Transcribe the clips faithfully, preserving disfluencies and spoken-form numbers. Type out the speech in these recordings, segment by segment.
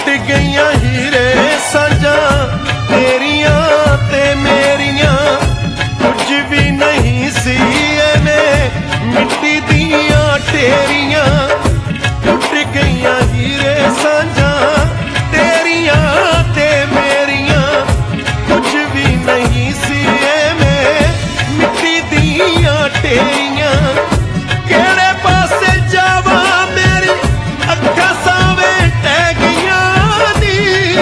गईयां हीरे सांझा तेरियां ते मेरियां, कुछ भी नहीं सी ने मिट्टी दियां ढेरियां। टुट गईयां हीरे सांझा तेरियां ते मेरियां, कुछ भी नहीं सी में मिट्टी दियां ढेरियां। केड़े पासे जावा मेरी अखा सावे टह गईयां नी,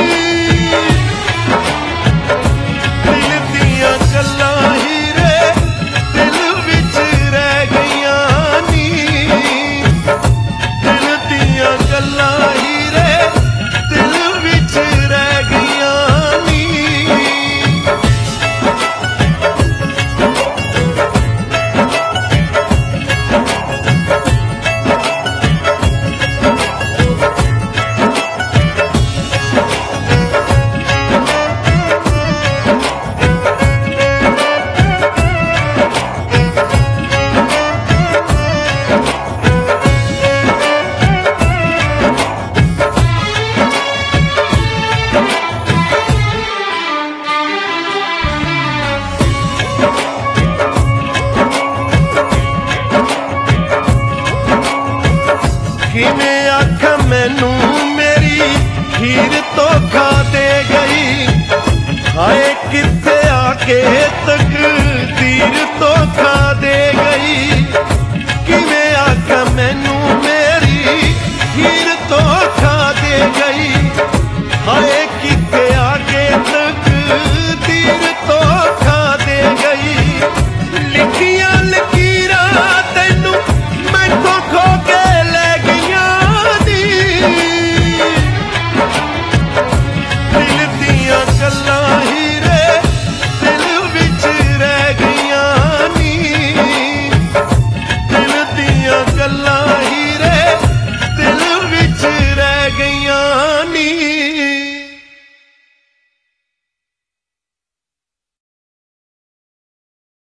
दिल दियां गल्लां हीरे दिल विच रह गईयां नी, दिल दियां गल्लां हीरे दिल विच रह गईयां नी। किवें आखा मैनू मेरी हीर धोखा दे गई, हाय किथे आके तकदीर धोखा